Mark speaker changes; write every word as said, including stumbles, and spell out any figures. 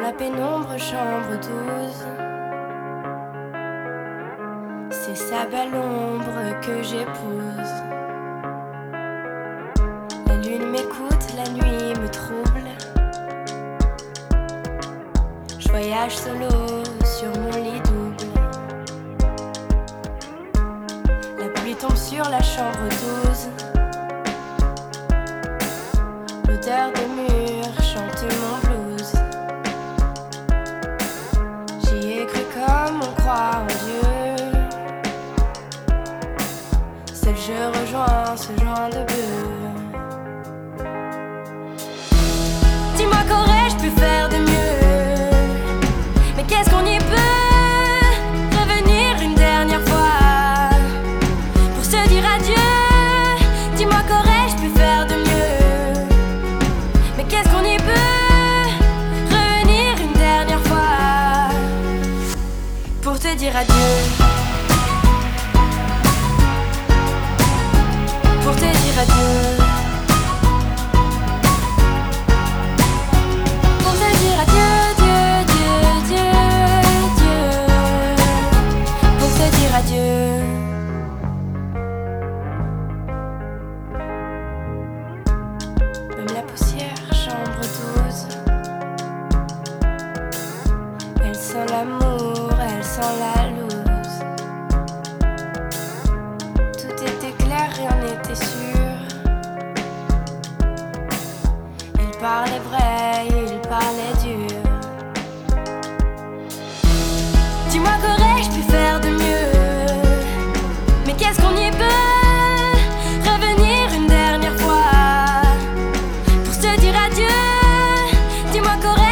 Speaker 1: la pénombre chambre douze. C'est sa belle ombre que j'épouse. La lune m'écoute, la nuit me trouble. Je voyage solo sur mon lit double. La pluie tombe sur la chambre douze. L'odeur des murs chante mon blues. J'y ai cru comme on croit en Dieu. Seul je rejoins ce joint de bœuf. Dis-moi qu'aurais-je pu faire de mieux? Mais qu'est-ce qu'on y peut? Revenir une dernière fois pour se dire adieu. Dis-moi qu'aurais-je pu faire de mieux? Mais qu'est-ce qu'on y peut? Revenir une dernière fois pour te dire adieu. Pour te dire adieu. Pour te dire adieu, Dieu, Dieu, Dieu, Dieu. Pour te dire adieu. Même la poussière, chambre douze. Elle sent l'amour, elle sent la loose. Tout était clair, rien n'était sûr. Il parlait vrai, il parlait dur. Dis-moi qu'aurais-je pu faire de mieux? Mais qu'est-ce qu'on y peut? Revenir une dernière fois pour se dire adieu. Dis-moi qu'aurais-je